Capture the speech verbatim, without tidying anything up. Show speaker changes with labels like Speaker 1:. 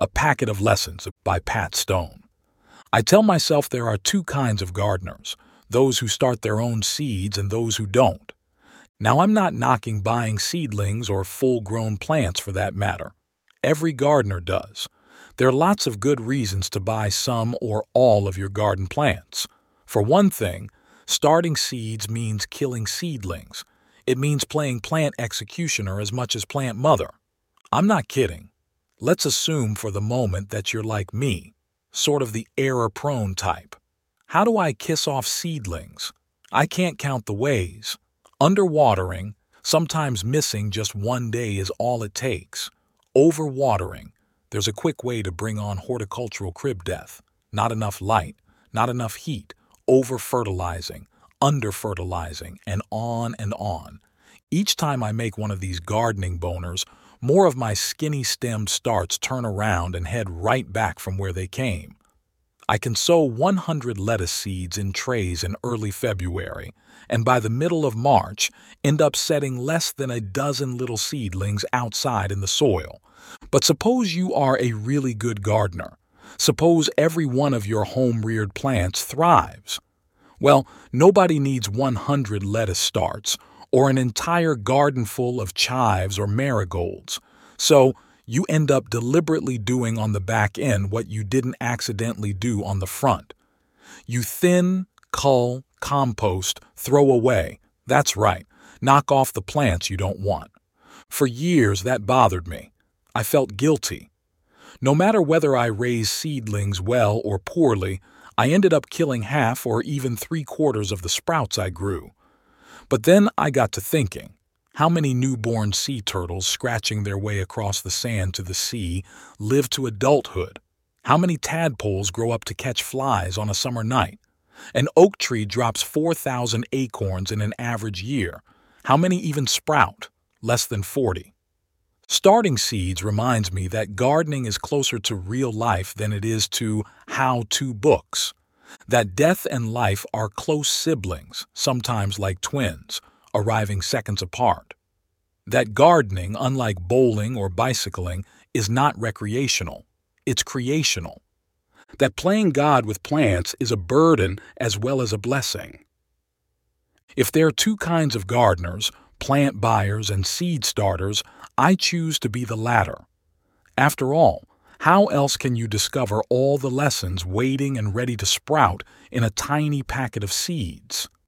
Speaker 1: A Packet of Lessons by Pat Stone. I tell myself there are two kinds of gardeners, those who start their own seeds and those who don't. Now, I'm not knocking buying seedlings or full-grown plants for that matter. Every gardener does. There are lots of good reasons to buy some or all of your garden plants. For one thing, starting seeds means killing seedlings. It means playing plant executioner as much as plant mother. I'm not kidding. Let's assume for the moment that you're like me, sort of the error-prone type. How do I kiss off seedlings? I can't count the ways. Underwatering, sometimes missing just one day is all it takes. Overwatering, there's a quick way to bring on horticultural crib death. Not enough light, not enough heat, over-fertilizing, under-fertilizing, and on and on. Each time I make one of these gardening boners, more of my skinny-stemmed starts turn around and head right back from where they came. I can sow one hundred lettuce seeds in trays in early February, and by the middle of March, end up setting less than a dozen little seedlings outside in the soil. But suppose you are a really good gardener. Suppose every one of your home-reared plants thrives. Well, nobody needs one hundred lettuce starts or an entire garden full of chives or marigolds. So you end up deliberately doing on the back end what you didn't accidentally do on the front. You thin, cull, compost, throw away. That's right, knock off the plants you don't want. For years that bothered me. I felt guilty. No matter whether I raised seedlings well or poorly, I ended up killing half or even three quarters of the sprouts I grew. But then I got to thinking, how many newborn sea turtles scratching their way across the sand to the sea live to adulthood? How many tadpoles grow up to catch flies on a summer night? An oak tree drops four thousand acorns in an average year. How many even sprout? Less than forty. Starting seeds reminds me that gardening is closer to real life than it is to how-to books. That death and life are close siblings, sometimes like twins, arriving seconds apart. That gardening, unlike bowling or bicycling, is not recreational. It's creational. That playing God with plants is a burden as well as a blessing. If there are two kinds of gardeners, plant buyers and seed starters, I choose to be the latter. After all, how else can you discover all the lessons waiting and ready to sprout in a tiny packet of seeds?